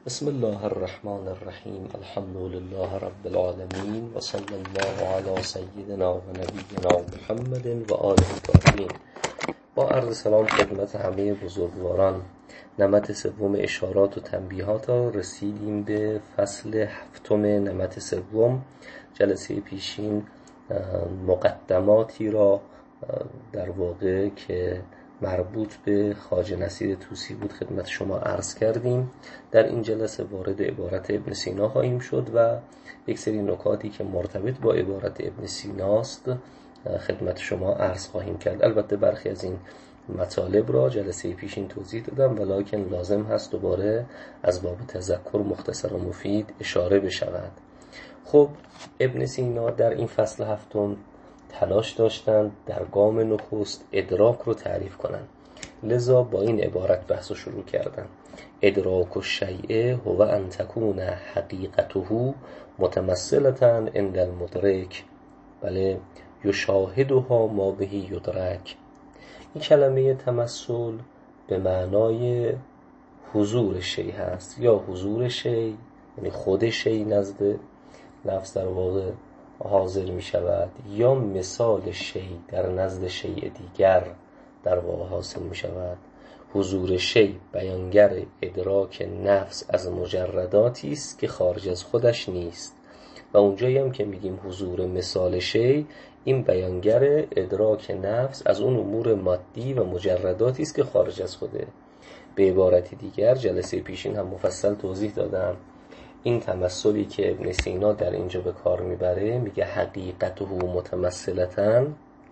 بسم الله الرحمن الرحیم. الحمد لله رب العالمین و صلی الله علی سیدنا و نبینا محمد و آله الطاهرین. با عرض سلام خدمت همه بزرگواران، نمط سوم اشارات و تنبیهات رسیدیم به فصل هفتم نمط سوم. جلسه پیشین مقدماتی را در واقع که مربوط به خواجه نصیر طوسی بود خدمت شما عرض کردیم. در این جلسه وارد عبارت ابن سینا خواهیم شد و یک سری نکاتی که مرتبط با عبارت ابن سیناست خدمت شما عرض خواهیم کرد. البته برخی از این مطالب را جلسه پیشین توضیح دادم، ولکن لازم هست دوباره از باب تذکر مختصر و مفید اشاره بشود. خب ابن سینا در این فصل هفتم تلاش داشتند در گام نخست ادراک رو تعریف کنند، لذا با این عبارت بحث رو شروع کردند: ادراک الشیء هو ان تکون حقیقته متمثلة عند المدرک، بله یشاهدها ما به یدرک. این کلمه تمثل به معنای حضور شیء هست، یا حضور شیء یعنی خود شیء نزد نفس در واقع حاضر می شود، یا مثال شیء در نزد شیء دیگر در واقع حاصل می شود. حضور شیء بیانگر ادراک نفس از مجرداتی است که خارج از خودش نیست، و اونجایی هم که میگیم حضور مثال شیء، این بیانگر ادراک نفس از اون امور مادی و مجرداتی است که خارج از خوده. به عبارت دیگر جلسه پیشین هم مفصل توضیح دادم، این تمثلی که ابن سینا در اینجا به کار میبره، میگه حقیقته متمثلتاً،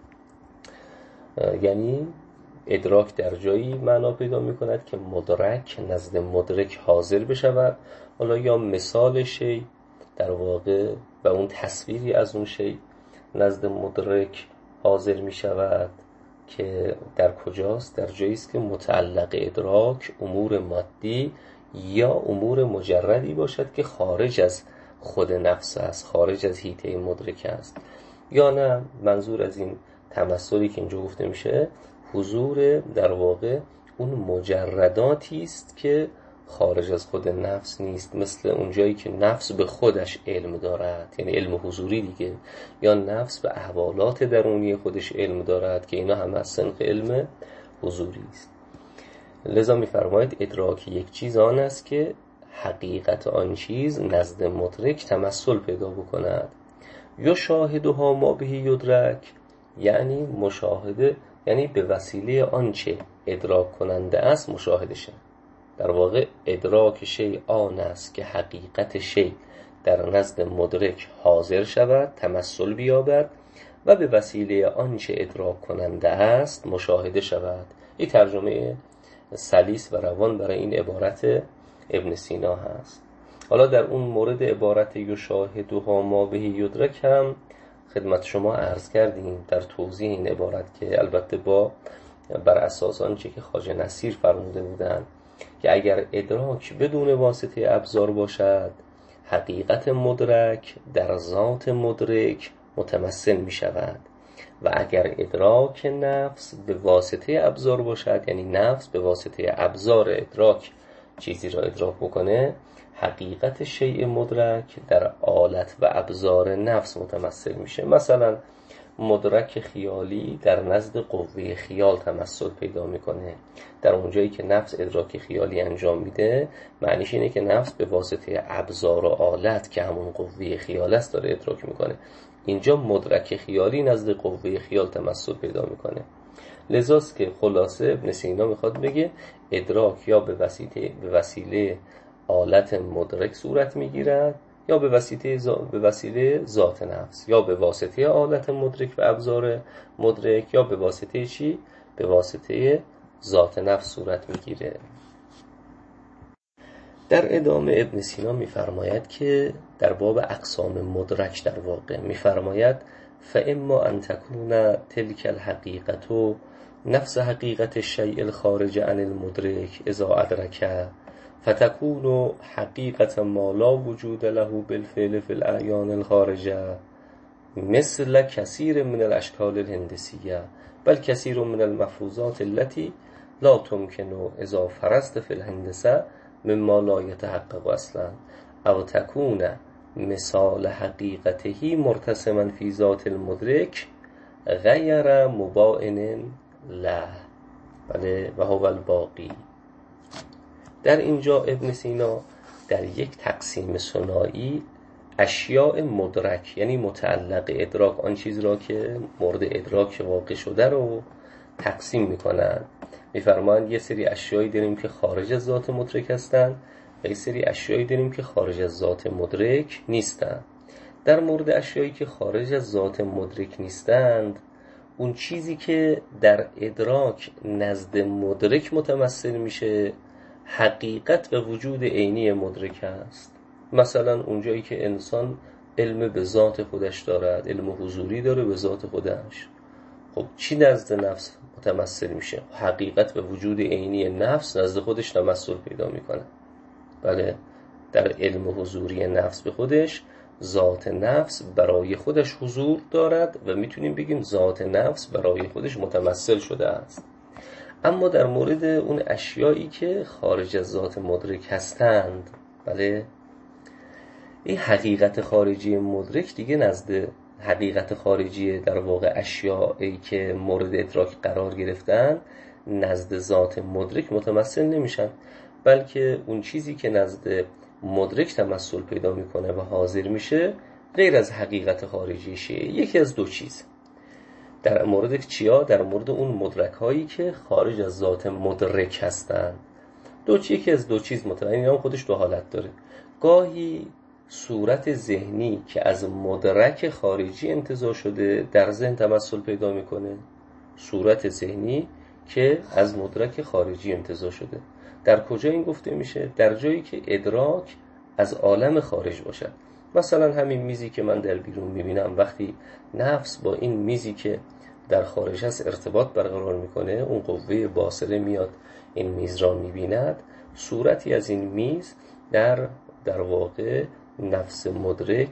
یعنی ادراک در جایی معنا پیدا میکند که مدرک نزد مدرک حاضر بشود، حالا یا مثال شی در واقع و اون تصویری از اون شی نزد مدرک حاضر میشود که در کجاست؟ در جایی است که متعلق ادراک امور مادی یا امور مجردی باشد که خارج از خود نفس است، خارج از حیطه مدرک است. یا نه، منظور از این تمثلی که اینجا گفته میشه حضور در واقع اون مجرداتی است که خارج از خود نفس نیست، مثل اون جایی که نفس به خودش علم دارد، یعنی علم حضوری دیگه، یا نفس به احوالات درونی خودش علم دارد که اینا همه از صنف علم حضوری است. لذا می‌فرماید ادراک یک چیز آن است که حقیقت آن چیز نزد مدرک تمثل پیدا بکند. یا شاهدها ما به یدرک، یعنی مشاهده، یعنی به وسیله آنچه ادراک کننده است مشاهده شد. در واقع ادراک شیء آن است که حقیقت شیء در نزد مدرک حاضر شود، تمثل بیابد و به وسیله آنچه ادراک کننده است مشاهده شود. این ترجمه سلیس و روان برای این عبارت ابن سینا هست. حالا در اون مورد عبارت یشاهدها ما به یدرک هم خدمت شما عرض کردیم در توضیح این عبارت که البته بر اساس آنچه که خواجه نصیر فرموده بودند که اگر ادراک بدون واسطه ابزار باشد، حقیقت مدرک در ذات مدرک متمثل می شود، و اگر ادراک نفس به واسطه ابزار باشد، یعنی نفس به واسطه ابزار ادراک چیزی را ادراک بکنه، حقیقت شیء مدرک در آلت و ابزار نفس متمثل میشه. مثلا مدرک خیالی در نزد قوه خیال تمثل پیدا میکنه. در اونجایی که نفس ادراک خیالی انجام میده، معنیش اینه که نفس به واسطه ابزار و آلت که همون قوه خیال است داره ادراک میکنه. اینجا مدرک خیالی نزد قوه خیال تمثل پیدا میکنه. لذاست که خلاصه ابن سینا میخواد بگه ادراک یا به وسیله آلت مدرک صورت میگیرد، یا به وسیله ذات نفس، یا به واسطه آلت مدرک و ابزار مدرک، یا به واسطه چی؟ به واسطه ذات نفس صورت میگیره. در ادامه ابن سینا میفرماید که در باب اقسام مدرک در واقع میفرماید فاما ان تکون تلک الحقیقت نفس حقیقت الشیء الخارج عن المدرک اذا ادرک، فتكون حقیقة ما لا وجود له بالفعل في الأعیان الخارجة، مثل كثير من الأشكال الهندسية بل كثير من المفروضات التي لا تمكن اذا فرضت في الهندسة مما لا یتحقق اصلا او تکون مثال حقیقته مرتسما فی ذات المدرک غیر مباین له. بله، و هو الباقی. در اینجا ابن سینا در یک تقسیم ثنایی اشیاء مدرک یعنی متعلق ادراک، آن چیز را که مورد ادراک واقع شده رو تقسیم میکنن. میفرمایند یه سری اشیایی داریم که خارج از ذات مدرک هستن و یه سری اشیایی داریم که خارج از ذات مدرک نیستن. در مورد اشیایی که خارج از ذات مدرک نیستند، اون چیزی که در ادراک نزد مدرک متمثل میشه حقیقت و وجود عینی مدرک است. مثلا اونجایی که انسان علم به ذات خودش دارد، علم حضوری داره به ذات خودش، خب چی نزد نفس متمثل میشه؟ حقیقت و وجود عینی نفس نزد خودش تمثل پیدا میکنه. بله، در علم حضوری نفس به خودش، ذات نفس برای خودش حضور دارد و میتونیم بگیم ذات نفس برای خودش متمثل شده است. اما در مورد اون اشیایی که خارج از ذات مدرک هستند، بله، این حقیقت خارجی مدرک دیگه نزد حقیقت خارجی در واقع اشیایی که مورد ادراک قرار گرفتن نزد ذات مدرک متمثل نمیشن، بلکه اون چیزی که نزد مدرک تمثل پیدا میکنه و حاضر میشه غیر از حقیقت خارجیشه، یکی از دو چیز. در مورد چیا؟ در مورد اون مدرک هایی که خارج از ذات مدرک هستن. یکی از دو چیز متعین، هم خودش دو حالت داره. گاهی صورت ذهنی که از مدرک خارجی انتزاع شده در ذهن تمثل پیدا میکنه. صورت ذهنی که از مدرک خارجی انتزاع شده در کجا این گفته میشه؟ در جایی که ادراک از عالم خارج باشد. مثلا همین میزی که من در بیرون میبینم، وقتی نفس با این میزی که در خارج هست ارتباط برقرار میکنه، اون قوه باصره میاد این میز را میبیند، صورتی از این میز در واقع نفس مدرک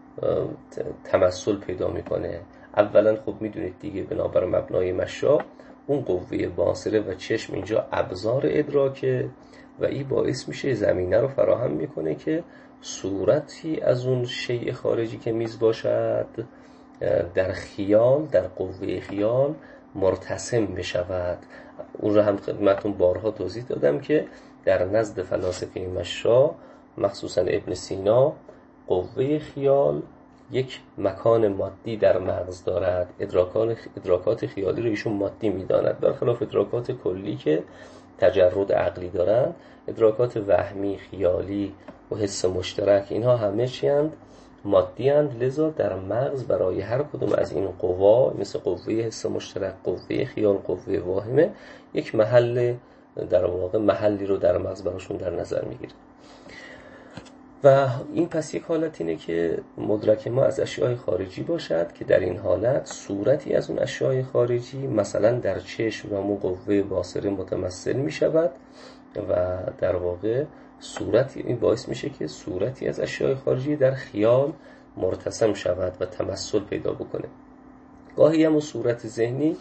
تمثل پیدا میکنه. اولا خب میدونید دیگه، بنابر مبنای مشا اون قوه باصره و چشم اینجا ابزار ادراکه و این باعث میشه زمینه رو فراهم میکنه که صورتی از اون شیء خارجی که میز باشد در خیال، در قوه خیال مرتسم بشود. اون رو هم خدمتون بارها توضیح دادم که در نزد فلاسفه مشا، مخصوصا ابن سینا، قوه خیال یک مکان مادی در مغز دارد. ادراکات خیالی رو ایشون مادی میداند، برخلاف ادراکات کلی که تجرد عقلی دارند. ادراکات وهمی، خیالی و حس مشترک، اینها همه چیند؟ مادی اند. لذا در مغز برای هر کدوم از این قوا، مثل قوه حس مشترک، قوه خیال، قوه واهمه، یک محل در واقع محلی رو در مغز براشون در نظر میگیره. و این پس یک حالت اینه که مدرک ما از اشیاء خارجی باشد که در این حالت صورتی از اون اشیاء خارجی مثلا در چشم و اون قوه باصره متمثل می شود و در واقع صورتی، این باعث میشه که صورتی از اشیاء خارجی در خیال مرتسم شود و تمثل پیدا بکنه. گاهی هم صورت ذهنی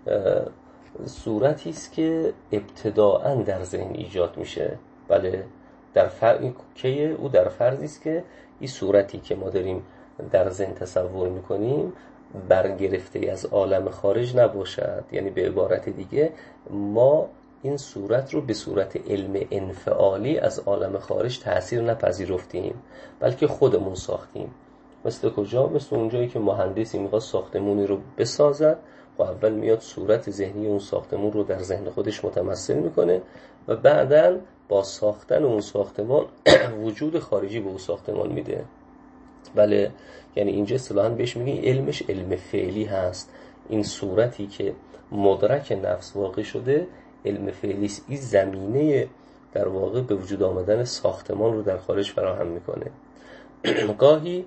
صورتی است که ابتداءً در ذهن ایجاد میشه. بله، در فرضی است که این صورتی که ما داریم در ذهن تصور میکنیم برگرفته از عالم خارج نباشد. یعنی به عبارت دیگه، ما این صورت رو به صورت علم انفعالی از عالم خارج تأثیر نپذیرفتیم، بلکه خودمون ساختیم. مثل کجا؟ مثل اونجایی که مهندسی میخواد ساختمونی رو بسازد و اول میاد صورت ذهنی اون ساختمون رو در ذهن خودش متمثل میکنه و بعداً با ساختن اون ساختمان وجود خارجی به اون ساختمان میده. بله، یعنی اینجا اصطلاحاً بهش میگیم علمش علم فعلی هست. این صورتی که مدرک نفس واقع شده علم فعلی است. این زمینه در واقع به وجود آمدن ساختمان رو در خارج فراهم میکنه. گاهی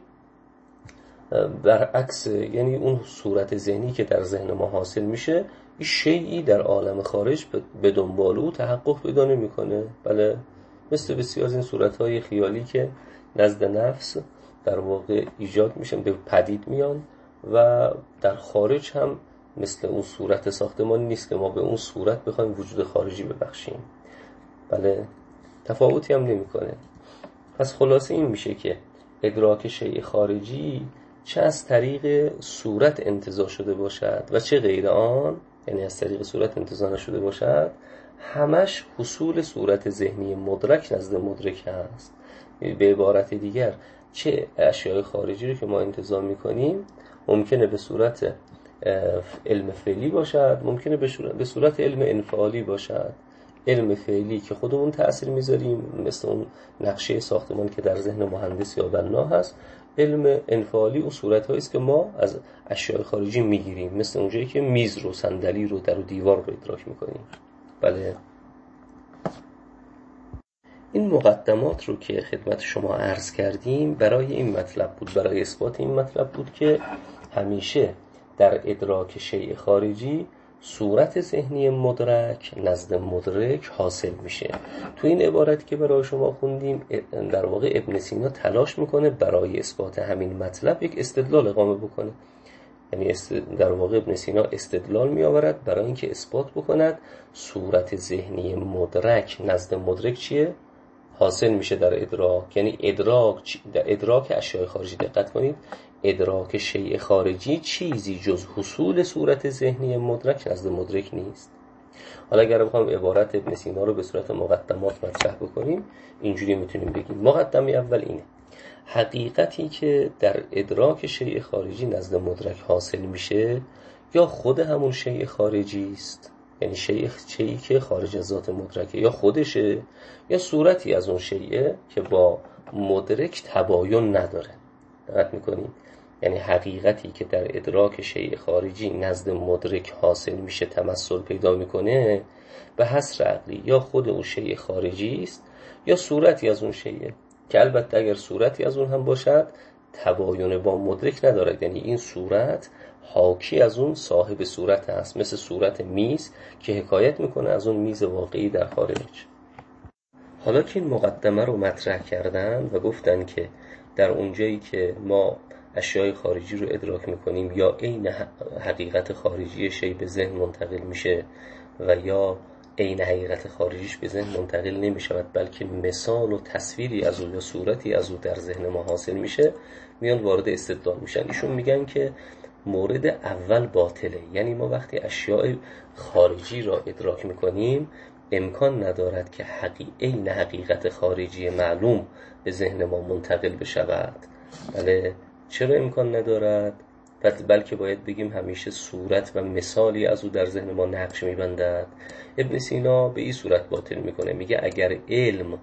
برعکس، یعنی اون صورت ذهنی که در ذهن ما حاصل میشه، این شیئی در عالم خارج به دنبال او تحقق پیدا نمیکنه. بله، مثل بسیار از این صورت‌های خیالی که نزد نفس در واقع ایجاد میشن، به پدید میان و در خارج هم مثل اون صورت ساختمان نیست که ما به اون صورت بخوایم وجود خارجی ببخشیم. بله، تفاوتی هم نمیکنه. پس خلاصه این میشه که ادراک شیء خارجی چه از طریق صورت انتزاع شده باشد و چه غیر آن، یعنی از طریق صورت انتزاع نشده باشد، همش حصول صورت ذهنی مدرک نزد مدرک هست. به عبارت دیگر چه اشیاء خارجی رو که ما انتزاع میکنیم ممکنه به صورت علم فعلی باشد، ممکنه به صورت علم انفعالی باشد. علم فعلی که خودمون تأثیر میذاریم، مثل اون نقشه ساختمان که در ذهن مهندس یا بنا هست. علم انفعالی اون صورت‌هایی است که ما از اشیاء خارجی میگیریم، مثل اونجایی که میز رو، صندلی رو، در و دیوار رو ادراک میکنیم. بله، این مقدمات رو که خدمت شما عرض کردیم برای این مطلب بود، برای اثبات این مطلب بود که همیشه در ادراک شیء خارجی صورت ذهنی مدرک نزد مدرک حاصل میشه. تو این عبارت که برای شما خوندیم در واقع ابن سینا تلاش میکنه برای اثبات همین مطلب یک استدلال اقامه بکنه. یعنی در واقع ابن سینا استدلال میآورد برای اینکه اثبات بکند صورت ذهنی مدرک نزد مدرک چیه؟ حاصل میشه در ادراک. یعنی ادراک اشیاء خارجی، دقت کنید، ادراک شیء خارجی چیزی جز حصول صورت ذهنی مدرک نزد مدرک نیست. حالا اگر بخوام عبارت ابن سینا رو به صورت مقدمات مطرح بکنیم، اینجوری میتونیم بگیم. مقدمه اول اینه: حقیقتی که در ادراک شیء خارجی نزد مدرک حاصل میشه یا خود همون شیء خارجی است، یعنی شیئی که خارج از ذات مدرکه، یا خودشه یا صورتی از اون شیء که با مدرک تباین نداره. دقت میکنید؟ یعنی حقیقتی که در ادراک شیء خارجی نزد مدرک حاصل میشه، تمثل پیدا میکنه، به حصر عقلی یا خود اون شیء خارجی است یا صورتی از اون شیء که البته اگر صورتی از اون هم باشد تباین با مدرک ندارد. یعنی این صورت حاکی از اون صاحب صورت هست، مثل صورت میز که حکایت میکنه از اون میز واقعی در خارج. حالا که این مقدمه رو مطرح کردن و گفتن که در اونجایی که ما اشیاء خارجی رو ادراک میکنیم یا عین حقیقت خارجی شی به ذهن منتقل میشه و یا عین حقیقت خارجیش به ذهن منتقل نمیشود، بلکه مثال و تصویری از او یا صورتی از او در ذهن ما حاصل میشه، میان وارد استدلال میشن. ایشون میگن که مورد اول باطله. یعنی ما وقتی اشیاء خارجی را ادراک میکنیم امکان ندارد که عین حقیقت خارجی معلوم به ذهن ما منتقل بشود. بله، چرا امکان ندارد؟ بلکه باید بگیم همیشه صورت و مثالی از او در ذهن ما نقش میبندد. ابن سینا به این صورت باطل میکنه، میگه اگر علم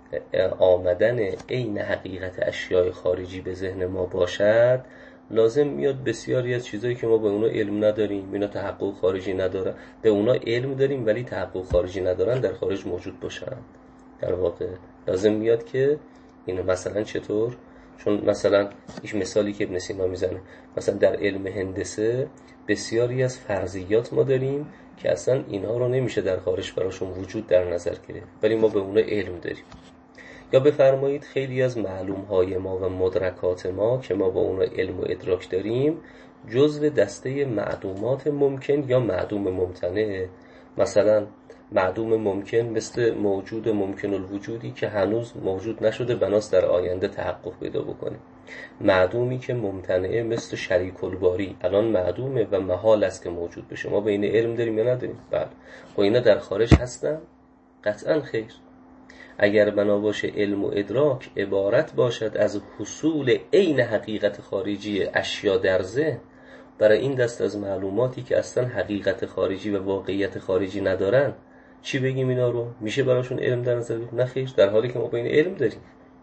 آمدن عین حقیقت اشیاء خارجی به ذهن ما باشد، لازم میاد بسیاری از چیزایی که ما به اونا علم نداریم، اینا تحقق خارجی ندارن، به اونا علم داریم ولی تحقق خارجی ندارن، در خارج موجود باشن. در واقع لازم میاد که اینو مثلا چطور؟ چون مثلا این مثالی که ابن سینا میزنه، مثلا در علم هندسه بسیاری از فرضیات ما داریم که اصلا اینها رو نمیشه در خارج براشون وجود در نظر گرفت، ولی ما به اونا علم داریم. یا بفرمایید خیلی از معلومهای ما و مدرکات ما که ما با اونا علم و ادراک داریم جزو دسته معدومات ممکن یا معدوم ممتنع. مثلا معدوم ممکن مثل موجود ممکن الوجودی که هنوز موجود نشده، بناست در آینده تحقق پیدا بکنه. معدومی که ممتنعه مثل شریک الباری، الان معدومه و محال است که موجود بشه. ما به این علم داریم یا نداریم؟ بله. و اینا در خارج هستن؟ قطعا خیر. اگر بنا باشه علم و ادراک عبارت باشد از حصول عین حقیقت خارجی اشیا در ذهن برای این دست از معلوماتی که اصلا حقیقت خارجی و واقعیت خارجی ندارن، چی بگیم اینا رو؟ میشه براشون علم در نظر بگیم؟ نه خیر، در حالی که ما به این علم داریم.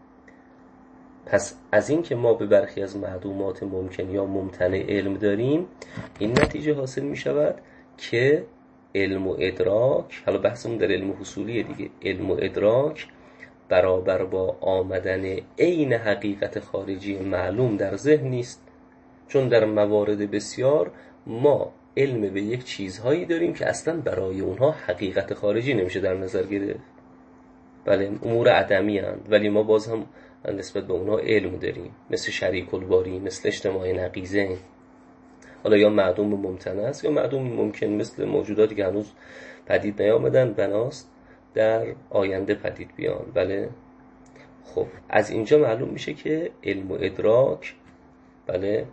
پس از این که ما به برخی از معلومات ممکن یا ممتنع علم داریم، این نتیجه حاصل میشود که علم و ادراک، حالا بحثمون در علم حصولیه دیگه، علم و ادراک برابر با آمدن عین حقیقت خارجی معلوم در ذهن نیست. چون در موارد بسیار ما علم به یک چیزهایی داریم که اصلا برای اونها حقیقت خارجی نمیشه در نظر گرفت. بله، امور عدمی هستند ولی ما باز هم نسبت به اونها علم داریم، مثل شریک الباری، مثل اجتماع نقیضین. حالا یا معدوم ممتنع است یا معدوم ممکن، مثل موجوداتی که هنوز پدید نیامدن، بناست در آینده پدید بیان. بله، خب از اینجا معلوم میشه که علم و ادراک، بله،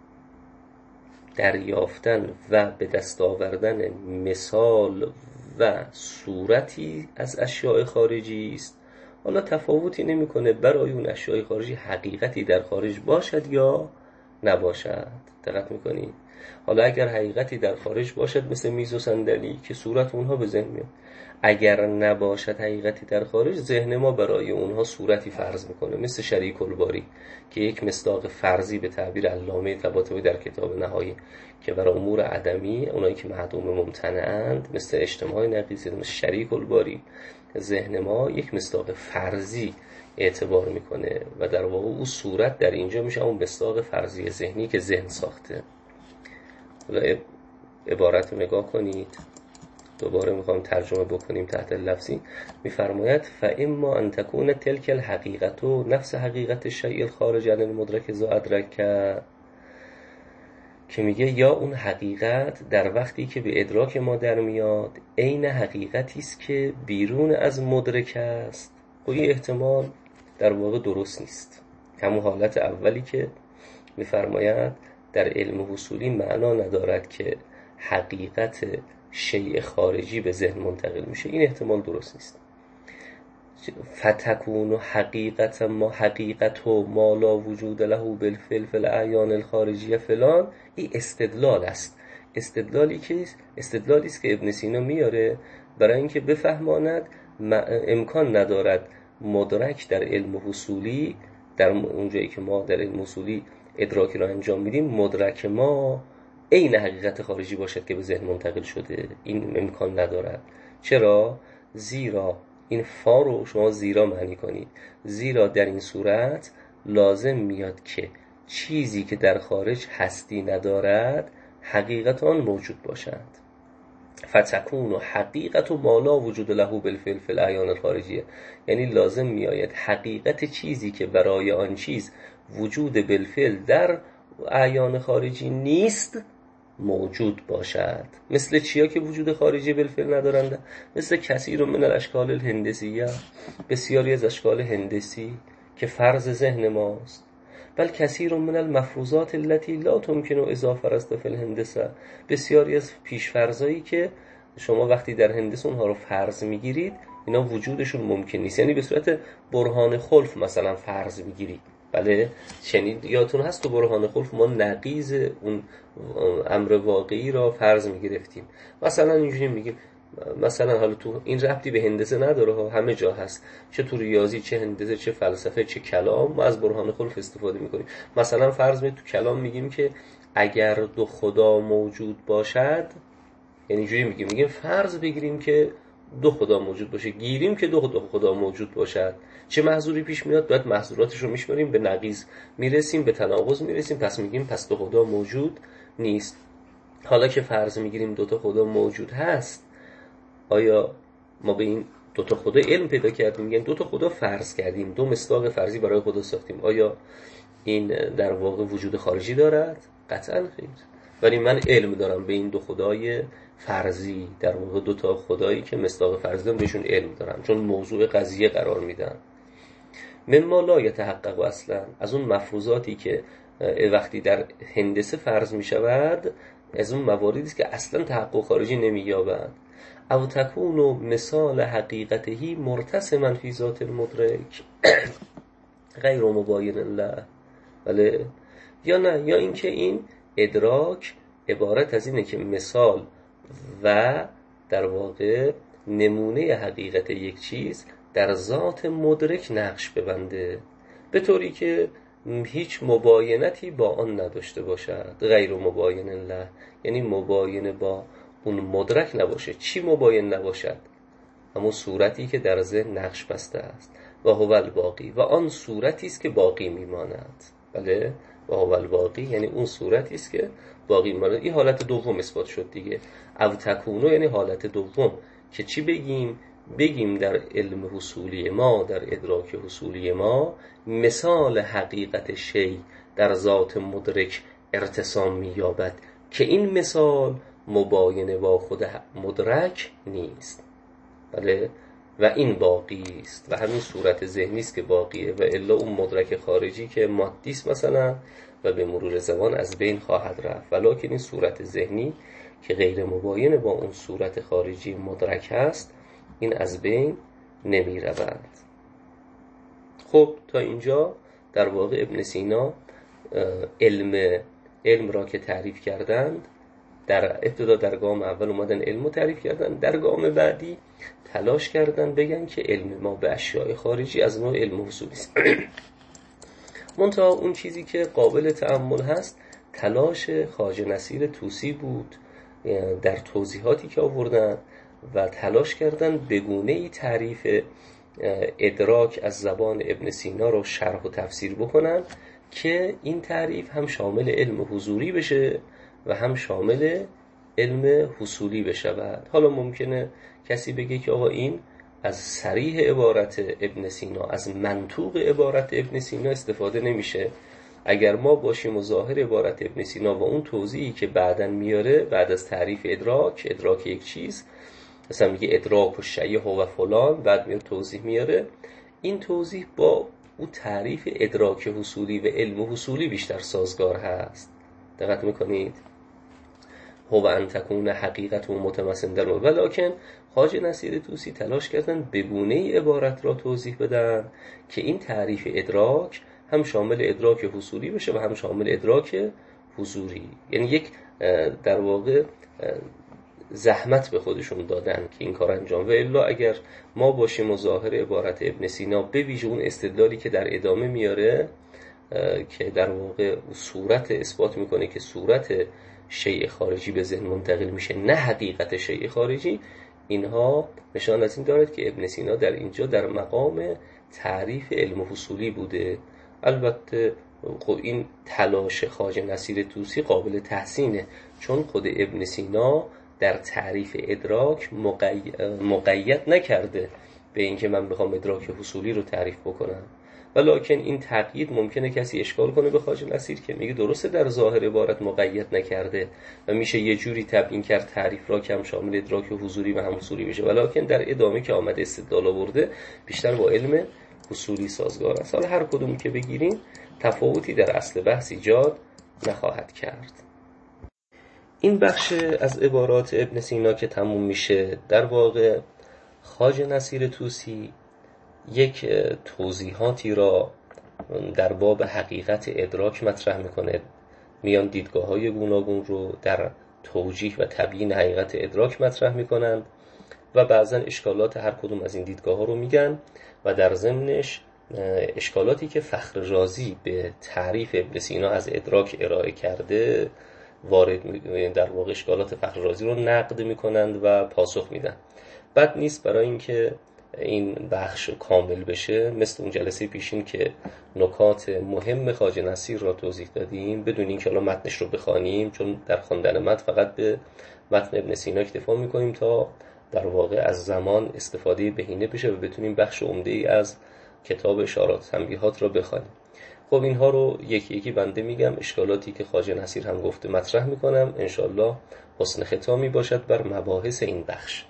دریافتن و به دست آوردن مثال و صورتی از اشیاء خارجی است. حالا تفاوتی نمیکنه برای اون اشیاء خارجی حقیقتی در خارج باشد یا نباشد. دقت میکنید؟ حالا اگر حقیقتی در خارج باشد مثل میز و صندلی که صورت اونها به ذهن میاد، اگر نباشد حقیقتی در خارج، ذهن ما برای اونها صورتی فرض میکنه، مثل شریک الباری که یک مصداق فرضی به تعبیر علامه طباطبایی در کتاب نهایی که برای امور عدمی، اونایی که معدوم ممتنعند مثل اجتماع نقیض، مثل شریک الباری، ذهن ما یک مصداق فرضی اعتبار میکنه و در واقع او صورت در اینجا میشه اون مصداق فرضی ذهنی که ذهن ساخته. حالا عبارت رو نگاه کنید، دوباره میخوام ترجمه بکنیم تحت لفظی. میفرماید فاما ان تكون تلك الحقیقت نفس حقیقت الشیء الخارج عن المدرک ذا ادرک، که میگه یا اون حقیقت در وقتی که به ادراک ما در میاد عین حقیقتی است که بیرون از مدرک است. و این احتمال در واقع درست نیست. همون حالت اولی که میفرماید در علم حصولی معنا ندارد که حقیقت شیء خارجی به ذهن منتقل میشه، این احتمال درست نیست. فتکون حقیقت ما لا وجود له بالفعل فی الاعیان الخارجیه فلان، این استدلال است. استدلالی است که ابن سینا میاره برای اینکه بفهماند امکان ندارد مدرک در علم حصولی، در اونجایی که ما در علم حصولی ادراکی را انجام میدیم، مدرک ما عین حقیقت خارجی باشد که به ذهن منتقل شده. این امکان ندارد. چرا؟ زیرا این فا رو شما زیرا معنی کنید، زیرا در این صورت لازم میاد که چیزی که در خارج هستی ندارد حقیقت آن موجود باشد. فتکون حقیقت ما لا وجود له بالفعل فی الاعیان الخارجیه، یعنی لازم میآید حقیقت چیزی که برای آن چیز وجود بالفعل در اعیان خارجی نیست موجود باشد. مثل چیا که وجود خارجی بالفعل ندارند؟ مثل کثیر من الاشکال الهندسیه، بسیاری از اشکال هندسی که فرض ذهن ماست. بل کثیر من المفروضات التي لا تمکن اضافه است فی الهندسه، بسیاری از پیشفرضایی که شما وقتی در هندسه اونها رو فرض میگیرید اینا وجودشون ممکن نیست، یعنی به صورت برهان خلف مثلا فرض میگیرید. بله، شنید یادتون هست تو برهان خلف ما نقیض اون امر واقعی را فرض میگرفتیم. مثلا اینجوری میگیم، مثلا حالا تو این ربطی به هندسه نداره، همه جا هست، چه تو ریاضی، چه هندسه، چه فلسفه، چه کلام، ما از برهان خلف استفاده میکنیم. مثلا فرض تو کلام میگیم که اگر دو خدا موجود باشد، یعنی اینجوری میگیم فرض بگیریم که دو خدا موجود باشه، گیریم که دو خدا موجود باشد، چه محظوری پیش میاد؟ باید محظوراتش رو میشماریم، به نقیض میرسیم، به تناقض میرسیم، پس میگیم پس دو خدا موجود نیست. حالا که فرض میگیریم دو تا خدا موجود هست، آیا ما به این دو تا خدا علم پیدا کردیم؟ میگیم دو تا خدا فرض کردیم، دو مصداق فرضی برای خدا ساختیم، آیا این در واقع وجود خارجی دارد؟ قطعا خیر. ولی من علم دارم به این دو خدای فرضی، در واقع دو تا خدایی که مصداق فرضی دارم بهشون علم دارم، چون موضوع قضیه قرار میدن. مما لا یتحقق اصلا، از اون مفروضاتی که وقتی در هندسه فرض میشود، از اون مواردی است که اصلا تحقق خارجی نمییابد. او تکون مثال حقیقتهی مرتسما فی ذات المدرک غیر مباین له. بله، یا نه، یا اینکه این ادراک عبارت از اینه که مثال و در واقع نمونه حقیقت یک چیز در ذات مدرک نقش ببنده، به طوری که هیچ مباینتی با آن نداشته باشد. غیر مباین له یعنی مباین با اون مدرک نباشه. چی مباین نباشد؟ همون صورتی که در ذهن نقش بسته است. و هو الباقی، و آن صورتی است که باقی میماند. بله، و هو الباقی یعنی اون صورتی است که باقی میماند. این حالت دوم اثبات شد دیگه. او تکونو یعنی حالت دوم که چی بگیم در علم حصولی ما، در ادراک حصولی ما، مثال حقیقت شی در ذات مدرک ارتسام می‌یابد که این مثال مباینه با خود مدرک نیست. بله، و این باقی است و همین صورت ذهنی است که باقیه و الا اون مدرک خارجی که مادی است مثلا و به مرور زمان از بین خواهد رفت، ولکن این صورت ذهنی که غیر مباین با اون صورت خارجی مدرک است این از بین نمی رود. خب تا اینجا در واقع ابن سینا علم را که تعریف کردند، در ابتدا در گام اول اومدن علم رو تعریف کردن، در گام بعدی تلاش کردن بگن که علم ما به اشیاء خارجی از نوع علم حصولی است. منتها اون چیزی که قابل تأمل هست تلاش خواجه نصیر طوسی بود در توضیحاتی که آوردن و تلاش کردن به گونه‌ای تعریف ادراک از زبان ابن سینا رو شرح و تفسیر بکنن که این تعریف هم شامل علم حضوری بشه و هم شامل علم حصولی بشود. حالا ممکنه کسی بگه که آقا این از صریح عبارت ابن سینا، از منطوق عبارت ابن سینا استفاده نمیشه. اگر ما باشیم و ظاهر عبارت ابن سینا و اون توضیحی که بعداً میاره بعد از تعریف ادراک یک چیز، مثلا میگه ادراک و شیء و فلان، بعد میاد توضیح میاره، این توضیح با اون تعریف ادراک حصولی و علم حصولی بیشتر سازگار هست. دقت میکنید؟ هو ان تکون حقیقت و متمثل در ولکن خواجه نصیر طوسی تلاش کردن به گونه‌ای عبارت را توضیح بدن که این تعریف ادراک هم شامل ادراک حصولی بشه و هم شامل ادراک حضوری. یعنی یک در واقع زحمت به خودشون دادن که این کار انجام. و الا اگر ما باشیم و ظاهر عبارت ابن سینا به ویژه اون استدلالی که در ادامه میاره که در واقع صورت اثبات میکنه که صورت شیء خارجی به ذهن منتقل میشه نه حقیقت شیء خارجی، اینها نشان از این دارد که ابن سینا در اینجا در مقام تعریف علم حصولی بوده. البته خب این تلاش خواجه نصیر طوسی قابل تحسینه، چون خود ابن سینا در تعریف ادراک مقید نکرده به اینکه من بخوام ادراک حصولی رو تعریف بکنم. ولکن این تقیید ممکنه کسی اشکال کنه به خواجه نصیر که میگه درسته در ظاهر عبارت مقید نکرده و میشه یه جوری تبیین کرد تعریف را که هم شامل ادراک حضوری و هم حصولی بشه، ولکن در ادامه که آمده استدلال آورده بیشتر با علم حصولی سازگار است. حالا هر کدومی که بگیریم تفاوتی در اصل بحث ایجاد نخواهد کرد. این بخش از عبارات ابن سینا که تموم میشه، در واقع خواجه نصیر طوسی یک توضیحاتی را در باب حقیقت ادراک مطرح میکنه. میان دیدگاه‌های گوناگون رو در توجیه و تبیین حقیقت ادراک مطرح میکنند و بعضا اشکالات هر کدوم از این دیدگاه‌ها رو میگن و در ضمنش اشکالاتی که فخر رازی به تعریف ابن سینا از ادراک ارائه کرده در واقع اشکالات فخر رازی رو نقد میکنند و پاسخ میدن. بد نیست برای اینکه این بخش کامل بشه مثل اون جلسه پیشین که نکات مهم خواجه نصیر را توضیح دادیم بدون اینکه الان متنش رو بخوانیم، چون در خواندن متن فقط به متن ابن سینا اکتفا میکنیم تا در واقع از زمان استفاده بهینه بشه و بتونیم بخش عمده‌ای از کتاب اشارات تنبیهات را بخوانیم. خب اینها رو یکی یکی بنده میگم، اشکالاتی که خواجه نصیر هم گفته مطرح میکنم، انشالله حسن ختامی باشد بر مباحث این بخش.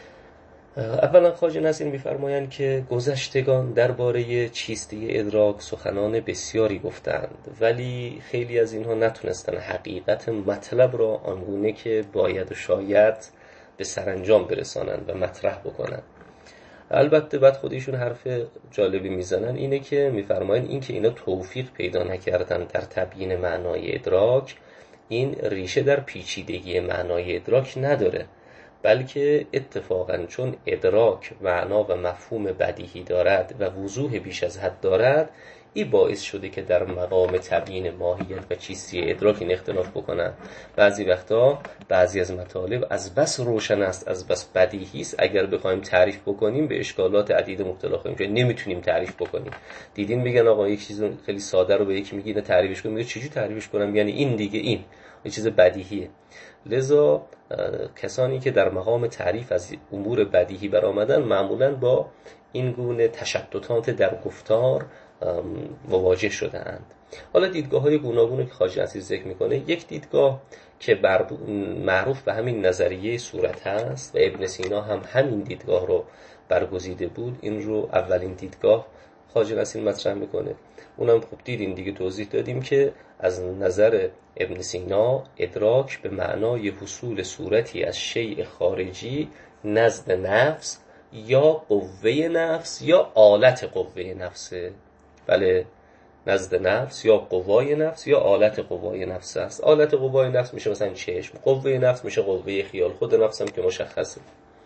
اولا خواجه نصیر میفرمایند که گذشتگان درباره چیستی ادراک سخنان بسیاری گفتند، ولی خیلی از اینها نتونستن حقیقت مطلب را آنگونه که باید و شاید به سرانجام برسانند و مطرح بکنند. البته بعد خودشون حرف جالبی میزنن، اینه که میفرمایند این که اینا توفیق پیدا نکردن در تبیین معنای ادراک، این ریشه در پیچیدگی معنای ادراک نداره، بلکه اتفاقاً چون ادراک معنا و مفهوم بدیهی دارد و وضوح بیش از حد دارد، این باعث شده که در مقام تبیین ماهیت و چیستی ادراک این اختلاف بکنن. بعضی وقتا بعضی از مطالب از بس روشن است، از بس بدیهی است، اگر بخوایم تعریف بکنیم به اشکالات عدید مبتلا خواهیم شد، نمیتونیم تعریف بکنیم. دیدین میگن آقا یک چیز خیلی ساده رو به یکی میگی نه تعریفش کن، میگه چجوری تعریفش کنم، یعنی این دیگه این یه چیز بدیهیه. لذا کسانی که در مقام تعریف از امور بدیهی برآمدن معمولاً با این گونه تشددات در گفتار مواجه شدند. حالا دیدگاه‌های گوناگونی که خواجه نصیر ذکر میکنه، یک دیدگاه که معروف به همین نظریه صورت هست و ابن سینا هم همین دیدگاه رو برگزیده بود، این رو اولین دیدگاه خواجه نصیر مطرح میکنه. اونم خب دیدیم دیگه، توضیح دادیم که از نظر ابن سینا ادراک به معنای حصول صورتی از شیء خارجی نزد نفس یا قوه نفس یا آلت قوه نفسه. بله، نزد نفس یا قوای نفس یا آلت قوای نفس است. آلت قوای نفس میشه مثلا چشم، قوه نفس میشه قوه خیال، خود نفس هم که مشخصه.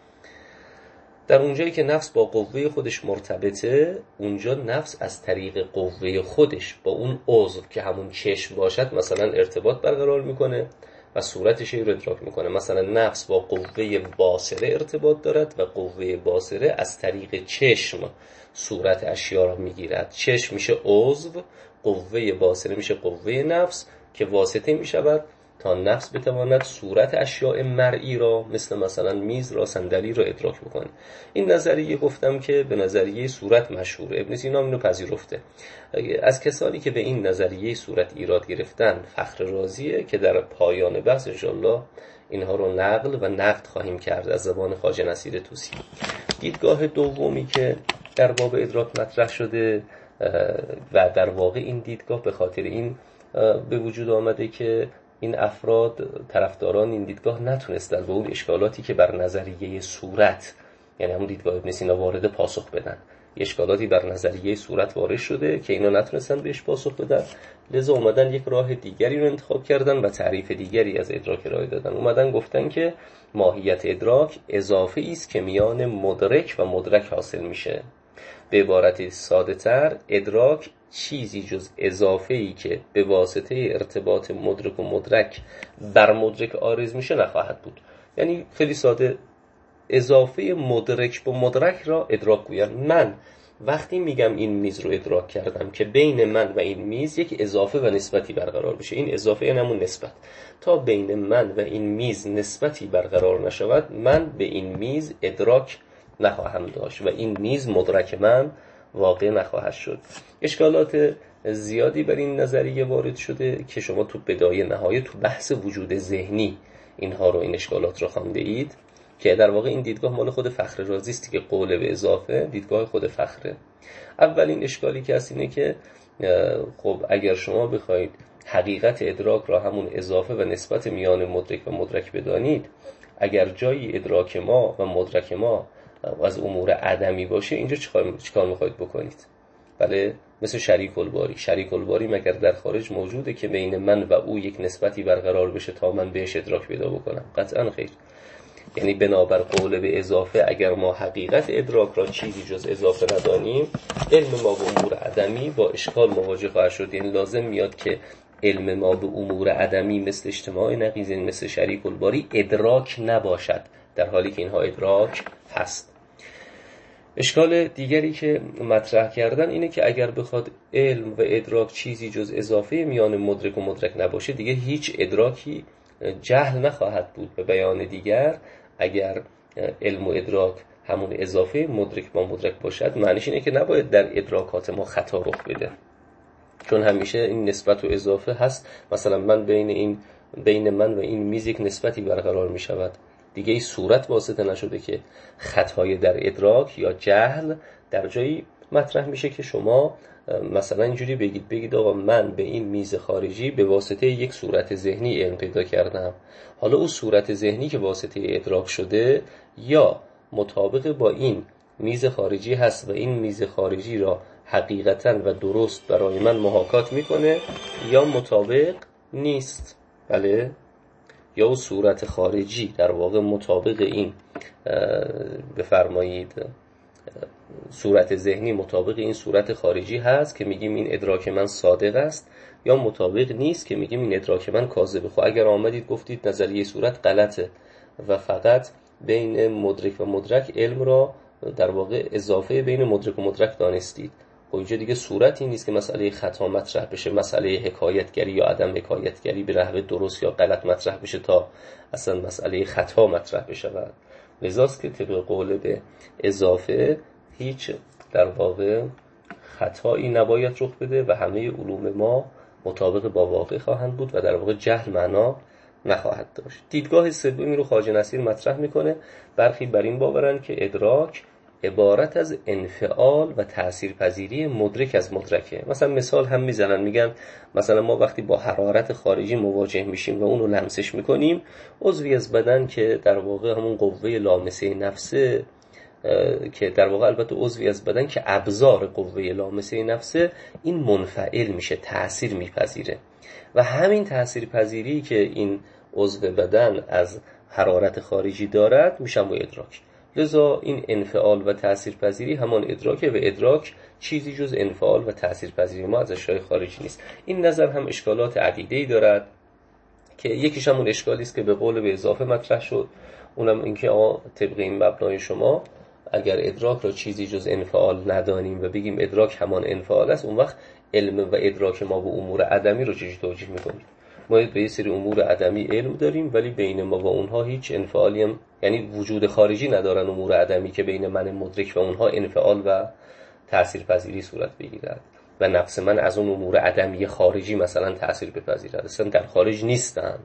در اونجایی که نفس با قوه خودش مرتبطه، اونجا نفس از طریق قوه خودش با اون عضو که همون چشم باشد مثلا ارتباط برقرار میکنه و صورت شیء رو ادراک میکنه. مثلا نفس با قوه باصره ارتباط دارد و قوه باصره از طریق چشم صورت اشیا را میگیرد. چشم میشه عضو، قوه باصره میشه قوه نفس که واسطه میشود تا نفس بتواند صورت اشیاء مرئی را مثلا میز را، صندلی را ادراک بکنه. این نظریه گفتم که به نظریه صورت مشهور، ابن سینا اینو پذیرفته. از کسانی که به این نظریه صورت ایراد گرفتن فخر رازیه که در پایان بحث انشاءالله اینها رو نقل و نقد خواهیم کرد از زبان خواجه نصیر طوسی. دیدگاه دومی که در باب ادراک مطرح شده و در واقع این دیدگاه به خاطر این به وجود آمده که این افراد طرفداران این دیدگاه نتونستن به اون اشکالاتی که بر نظریه صورت، یعنی همون دیدگاه ابن سینا وارد، پاسخ بدن. اشکالاتی بر نظریه صورت وارد شده که اینا نتونستن بهش پاسخ بدن، لذا اومدن یک راه دیگری رو انتخاب کردن و تعریف دیگری از ادراک ارائه دادن. اومدن گفتن که ماهیت ادراک اضافه است که میان مدرک و مدرک حاصل میشه. به عبارت ساده تر، ادراک چیزی جز اضافه‌ای که به واسطه ارتباط مدرک و مدرک بر مدرک عارض میشه نخواهد بود. یعنی خیلی ساده، اضافه مدرک با مدرک را ادراک گویم. من وقتی میگم این میز رو ادراک کردم که بین من و این میز یک اضافه و نسبتی برقرار بشه، این اضافه یعنی همون نسبت. تا بین من و این میز نسبتی برقرار نشود، من به این میز ادراک نخواهم داشت و این میز مدرک من واقع نخواهد شد. اشکالات زیادی بر این نظریه وارد شده که شما تو بدایه نهایه تو بحث وجود ذهنی اینها رو، این اشکالات رو خوانده اید که در واقع این دیدگاه مال خود فخر رازی است که قول به اضافه دیدگاه خود فخره. اولین اشکالی که هست اینه که خب اگر شما بخواید حقیقت ادراک را همون اضافه و نسبت میان مدرک و مدرک بدانید، اگر جایی ادراک ما و مدرک ما از امور عدمی باشه، اینجا چیکار میخواید بکنید؟ بله، مثل شریک الباری مگر در خارج موجوده که بین من و او یک نسبتی برقرار بشه تا من بهش ادراک پیدا بکنم؟ قطعا خیر. یعنی بنابر قول به اضافه، اگر ما حقیقت ادراک را چیزی جز اضافه ندانیم، علم ما به امور عدمی با اشکال مواجه خواهد شد. یعنی لازم میاد که علم ما به امور عدمی مثل اجتماع نقیض، مثل شریک الباری، ادراک نباشد، در حالی که اینها ادراک هست. اشکال دیگری که مطرح کردن اینه که اگر بخواد علم و ادراک چیزی جز اضافه میان مدرک و مدرک نباشه، دیگه هیچ ادراکی جهل نخواهد بود. به بیان دیگر، اگر علم و ادراک همون اضافه مدرک با مدرک باشد، معنیش اینه که نباید در ادراکات ما خطا رخ بده، چون همیشه این نسبت و اضافه هست. مثلا بین من و این میز یک نسبتی برقرار می شود، دیگه ای صورت واسطه نشده که خطای در ادراک یا جهل در جایی مطرح میشه که شما مثلا اینجوری بگید آقا من به این میز خارجی به واسطه یک صورت ذهنی علم پیدا کردم. حالا اون صورت ذهنی که واسطه ادراک شده یا مطابق با این میز خارجی هست و این میز خارجی را حقیقتا و درست برای من محاکات میکنه، یا مطابق نیست. بله، یا اون صورت خارجی در واقع مطابق این بفرمایید صورت ذهنی مطابق این صورت خارجی هست که میگیم این ادراک من صادق است، یا مطابق نیست که میگیم این ادراک من کاذبه. خب اگر آمدید گفتید نظریه صورت غلطه و فقط بین مدرک و مدرک علم را در واقع اضافه بین مدرک و مدرک دانستید، خب اینجا دیگه صورتی نیست که مسئله خطا مطرح بشه، مسئله حکایتگری یا عدم حکایتگری به نحو درست یا غلط مطرح بشه تا اصلا مسئله خطا مطرح بشه. لذاست که طبق قول به اضافه هیچ در واقع خطایی نباید رخ بده و همه علوم ما مطابق با واقع خواهند بود و در واقع جهل معنا نخواهد داشت. دیدگاه سومی رو خواجه نصیر مطرح میکنه. برخی بر این باورن که ادراک عبارت از انفعال و تاثیرپذیری مدرک از مدرکه. مثلا مثال هم میزنن، میگن مثلا ما وقتی با حرارت خارجی مواجه میشیم و اون رو لمسش میکنیم، عضوی از بدن که در واقع همون قوه لامسه نفسه، که در واقع البته عضوی از بدن که ابزار قوه لامسه نفسه، این منفعل میشه، تأثیر میپذیره و همین تأثیرپذیری که این عضو بدن از حرارت خارجی دارد میشه با ادراک. لذا این انفعال و تأثیرپذیری همان ادراکه و ادراک چیزی جز انفعال و تأثیرپذیری ما از اشیاء خارجی نیست. این نظر هم اشکالات عدیده‌ای دارد که یکیش همون اشکالی است که به قول به اضافه مطرح شد، اونم اینکه طبق این مبنای شما اگر ادراک را چیزی جز انفعال ندانیم و بگیم ادراک همان انفعال است، اون وقت علم و ادراک ما به امور عدمی رو چجوری توجیه می‌کنیم؟ ما به یه سری امور عدمی علم داریم ولی بین ما و اونها هیچ انفعالی هم، یعنی وجود خارجی ندارن امور عدمی که بین من مدرک و اونها انفعال و تاثیرپذیری صورت بگیرد و نفس من از اون امور عدمی خارجی مثلا تاثیر بپذیرد، اصلا در خارج نیستن.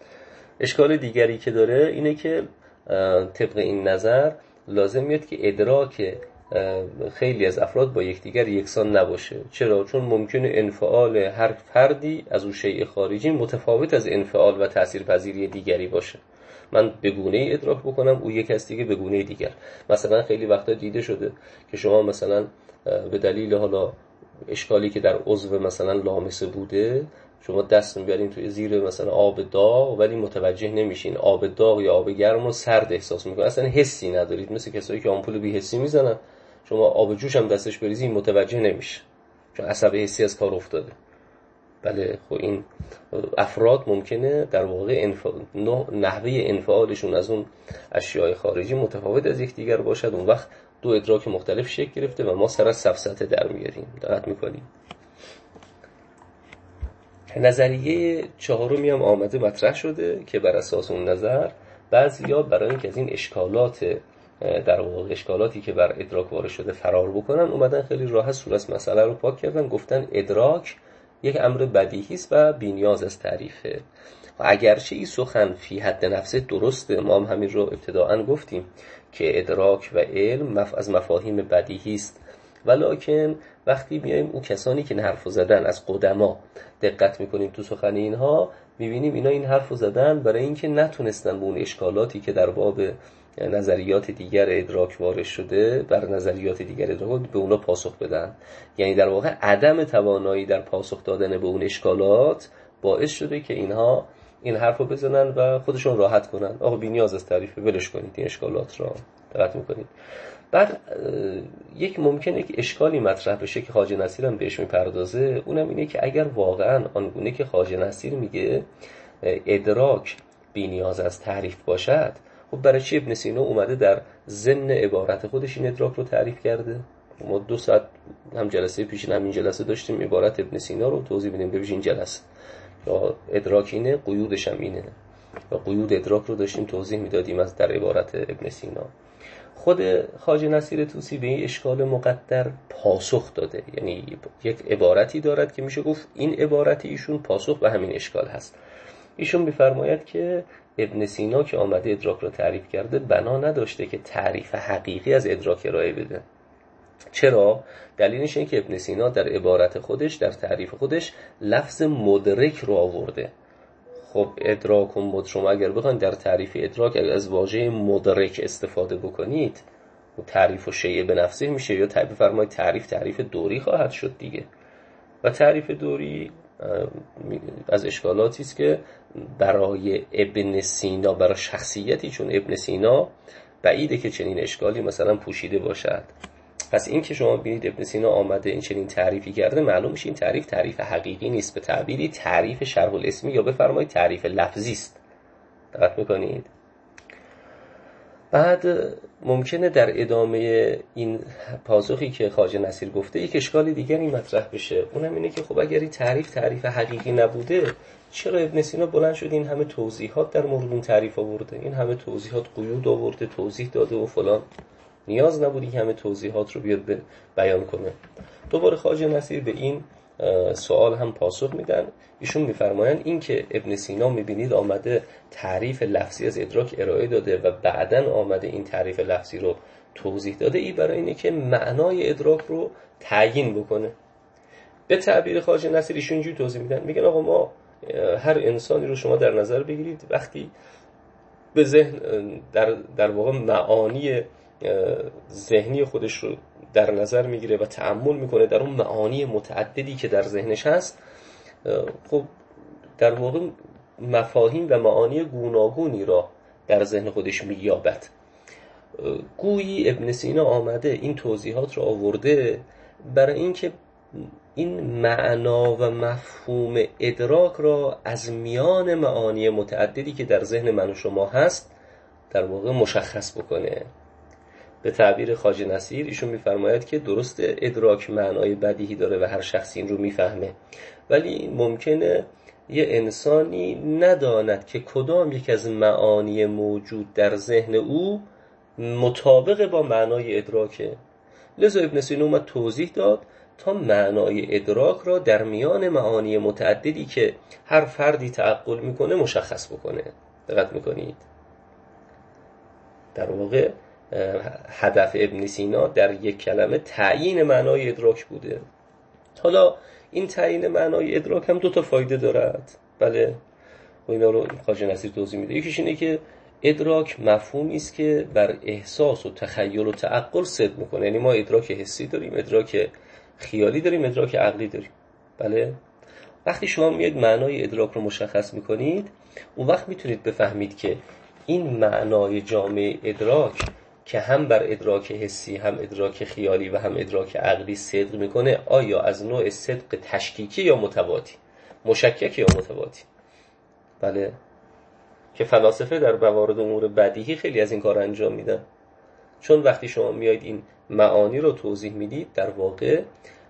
اشکال دیگری که داره اینه که طبق این نظر لازم میاد که ادراک خیلی از افراد با یکدیگر یکسان نباشه. چرا؟ چون ممکنه انفعال هر فردی از اون شیء خارجی متفاوت از انفعال و تاثیرپذیری دیگری باشه. من به گونه‌ای ادراک بکنم، او یک از دیگه به گونه دیگر. مثلا خیلی وقتا دیده شده که شما مثلا به دلیل حالا اشکالی که در عضو مثلا لامسه بوده، شما دست میبرین توی زیر مثلا آب داغ ولی متوجه نمیشین آب داغ یا آب گرم رو سرد احساس میکنید، اصلا حسی ندارید، مثل کسایی که آمپول بی حسی میزنن، شما آب جوش هم دستش بریزی متوجه نمیشه چون عصب حسی از کار افتاده. بله، خب این افراد ممکنه در واقع نحوه انفعالشون از اون اشیاء خارجی متفاوت از یکدیگر باشد، اون وقت دو ادراک مختلف شکل گرفته و ما سر از سفسطه در میاریم. دقت میکنیم. نظریه چهارمی هم آمده مطرح شده که بر اساس اون نظر بعضیا برای اینکه از این اشکالات در واقع اشکالاتی که بر ادراک وارد شده فرار بکنن، اومدن خیلی راحت صورت مسئله رو پاک کردن، گفتن ادراک یک امر بدیهی است و بی‌نیاز از تعریفه. و اگرچه این سخن فی حد نفسه درسته، ما هم همین رو ابتداءً گفتیم که ادراک و علم از مفاهیم بدیهی است، ولکن وقتی میایم اون کسانی که حرفو زدن از قدما دقت میکنیم تو سخن اینها، میبینیم اینا این حرفو زدن برای اینکه نتونستن به اون اشکالاتی که در باب نظریات دیگر ادراک وارد شده، بر نظریات دیگر ادراک به اونا پاسخ بدن. یعنی در واقع عدم توانایی در پاسخ دادن به اون اشکالات باعث شده که اینها این حرفو بزنن و خودشون راحت کنن. آقا بی نیاز از تعریف، ولش کنید این اشکالات را. دقت میکنید. بعد یک ممکنه که اشکالی مطرح بشه که خواجه نصیر هم بهش میپردازه، اونم اینه که اگر واقعا آنگونه که خواجه نصیر میگه ادراک بی نیاز از تعریف باشد، خب برای چی ابن سینا اومده در ضمن عبارت خودش این ادراک رو تعریف کرده؟ ما 2 ساعت هم جلسه پیشین همین جلسه داشتیم عبارت ابن سینا رو توضیح بدیم. ببینید این جلسه ادراک اینه، قیودش هم اینه و قیود ادراک رو داشتیم توضیح میدادیم از در عبارت ابن سینا. خود خواجه نصیر طوسی به این اشکال مقدر پاسخ داده، یعنی یک عبارتی دارد که میشه گفت این عبارت ایشون پاسخ به همین اشکال هست. ایشون میفرماید که ابن سینا که آمده ادراک را تعریف کرده بنا نداشته که تعریف حقیقی از ادراک ارائه بده. چرا؟ دلیلش اینه که ابن سینا در عبارت خودش، در تعریف خودش لفظ مدرک رو آورده. خب ادراک و مدرک، شما اگر بخواید در تعریف ادراک از واژه مدرک استفاده بکنید، تعریف و شیء به نفسه میشه، یا تعریف فرمایید تعریف دوری خواهد شد دیگه. و تعریف دوری از اشکالاتی است که برای ابن سینا، برای شخصیتی چون ابن سینا بعیده که چنین اشکالی مثلا پوشیده باشد. پس این که شما ببینید ابن سینا آمده این چنین تعریفی کرده، معلوم میشه این تعریف حقیقی نیست، به تعبیری تعریف شرح الاسمی یا بفرمایید تعریف لفظی است. دقت میکنید؟ بعد ممکنه در ادامه این پاسخی که خواجه نصیر گفته یک اشکال دیگری مطرح بشه، اونم اینه که خب اگر این تعریف حقیقی نبوده، چرا ابن سینا بلند شد این همه توضیحات در مورد اون تعریف آورده، این همه توضیحات قیود آورده، توضیح داده و فلان؟ نیاز نبودی که همه توضیحات رو بیاد بیان کنه. دوباره خواجه نصیر به این سوال هم پاسخ میدن. ایشون میفرمایند این که ابن سینا میبینید آمده تعریف لفظی از ادراک ارائه داده و بعدن آمده این تعریف لفظی رو توضیح داده ای برای اینه که معنای ادراک رو تعیین بکنه. به تعبیر خواجه نصیر ایشون اینجوری توضیح میدن، میگن آقا ما هر انسانی رو شما در نظر بگیرید وقتی به ذهن در واقع معانی ذهنی خودش رو در نظر میگیره و تأمل میکنه در اون معانی متعددی که در ذهنش هست، خب در واقع مفاهیم و معانی گوناگونی را در ذهن خودش مییابد. گویی ابن سینا آمده این توضیحات را آورده برای اینکه این معنا و مفهوم ادراک را از میان معانی متعددی که در ذهن من و شما هست در واقع مشخص بکنه. به تعبیر خواجه نصیر ایشون میفرماید که درست ادراک معنای بدیهی داره و هر شخصی این رو میفهمه، ولی ممکنه یه انسانی نداند که کدام یک از معانی موجود در ذهن او مطابق با معنای ادراکه. لذا ابن سینا اومد توضیح داد تا معنای ادراک را در میان معانی متعددی که هر فردی تعقل میکنه مشخص بکنه. دقت میکنید؟ در واقع هدف ابن سینا در یک کلمه تعیین معنای ادراک بوده. حالا این تعیین معنای ادراک هم 2 فایده دارد. بله، و اینا رو خواجه نصیر توضیح میده. یکیش اینه که ادراک مفهومی است که بر احساس و تخیل و تعقل صدق میکنه. یعنی ما ادراک حسی داریم، ادراک خیالی داریم، ادراک عقلی داریم. بله، وقتی شما میاد معنای ادراک رو مشخص میکنید، اون وقت میتونید بفهمید که این معنای جامع ادراک که هم بر ادراک حسی، هم ادراک خیالی و هم ادراک عقلی صدق میکنه، آیا از نوع صدق تشکیکی یا متواتی، مشکک یا متواتی. بله، که فلاسفه در موارد امور بدیهی خیلی از این کار انجام میدن. چون وقتی شما میایید این معانی رو توضیح میدید، در واقع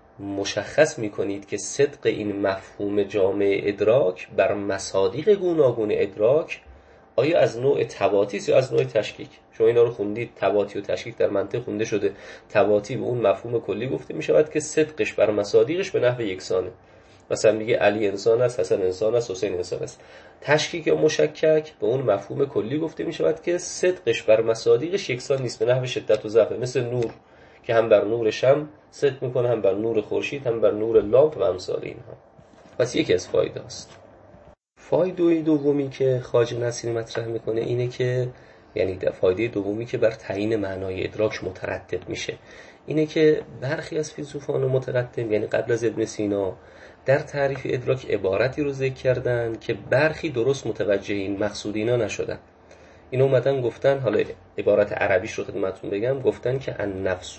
مشخص میکنید که صدق این مفهوم جامع ادراک بر مصادیق گوناگون ادراک آیا از نوع تواتی است یا از نوع تشکیک. شما اینا رو خوندید، تواتی و تشکیک در منطق خونده شده. تواتی به اون مفهوم کلی گفته میشود که صدقش بر مصادیقش به نحو یکسانه. مثلا میگه علی انسان است، حسن انسان است، حسین انسان است. تشکیک یا مشکک به اون مفهوم کلی گفته میشود که صدقش بر مصادیقش یکسان نیست، به نحو شدت و ضعف. مثل نور که هم بر نور شمع صدق میکنه، هم بر نور خورشید، هم بر نور لامپ و امثال اینها. پس یکی از فایده است. فایده دومی که خواجه نصیر مطرح میکنه اینه که، یعنی فایده دومی که بر تعیین معنای ادراک مترتب میشه، اینه که برخی از فیلسوفان متقدم، یعنی قبل از ابن سینا، در تعریف ادراک عبارتی رو ذکر کردن که برخی درست متوجه این مقصود اینا نشدن. اینا اومدن گفتن، حالا عبارت عربیش رو خدمتتون بگم، گفتن که النفس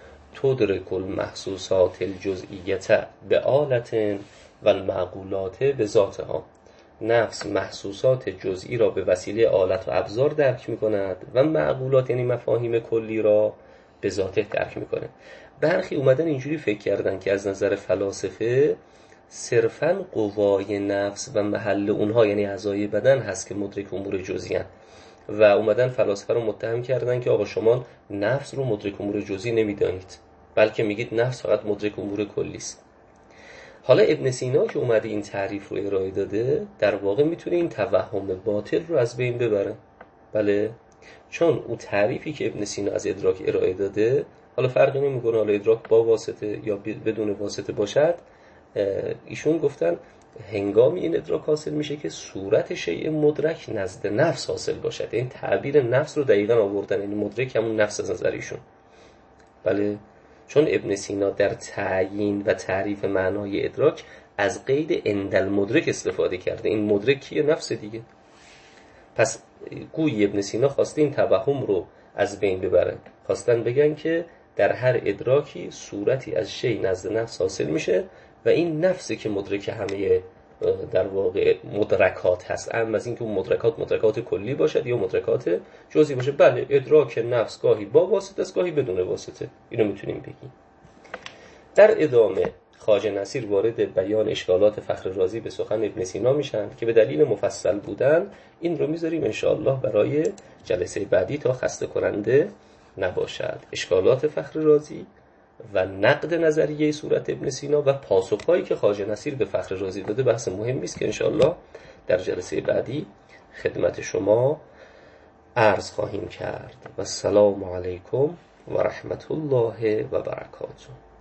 تدرک المحسوسات الجزئیه بآلة و المعقولات بذاتها. نفس محسوسات جزئی را به وسیله آلت و ابزار درک می‌کند و معقولات یعنی مفاهیم کلی را به ذاته درک می‌کنه. برخی اومدن اینجوری فکر کردن که از نظر فلاسفه صرفاً قوای نفس و محل اونها یعنی اعضای بدن هست که مدرک امور جزئی هستند، و اومدن فلاسفه رو متهم کردن که آقا شما نفس رو مدرک امور جزئی نمی‌دانید، بلکه میگید نفس فقط مدرک امور کلی است. حالا ابن سینا که اومده این تعریف رو ارائه داده، در واقع میتونه این توهم باطل رو از بین ببره. بله، چون اون تعریفی که ابن سینا از ادراک ارائه داده، حالا فرقی نمیکنه حالا ادراک با واسطه یا بدون واسطه باشد، ایشون گفتن هنگامی این ادراک حاصل میشه که صورت شیء مدرک نزد نفس حاصل باشد. این تعبیر نفس رو دقیقاً آوردن، یعنی مدرک همون نفس از نظر ایشون. بله، چون ابن سینا در تعیین و تعریف معنای ادراک از قید عند المدرک استفاده کرده. این مدرک کیه؟ نفس دیگه. پس گویی ابن سینا خواسته این توهم رو از بین ببره. خواستن بگن که در هر ادراکی صورتی از شی نزد نفس حاصل میشه و این نفسی که مدرک همه در واقع مدرکات هست، اما از اینکه اون مدرکات کلی باشد یا مدرکات جزئی باشه. بله، ادراک نفس گاهی با واسطه است، گاهی بدون واسطه. اینو میتونیم بگیم. در ادامه خواجه نصیر وارد بیان اشکالات فخر رازی به سخن ابن سینا میشن که به دلیل مفصل بودن این رو میذاریم انشاءالله برای جلسه بعدی تا خسته کننده نباشد. اشکالات فخر رازی و نقد نظریه صورت ابن سینا و پاسخهایی که خواجه نصیر به فخر رازی داده بحث مهمی است که انشاءالله در جلسه بعدی خدمت شما عرض خواهیم کرد. و السلام علیکم و رحمت الله و برکاته.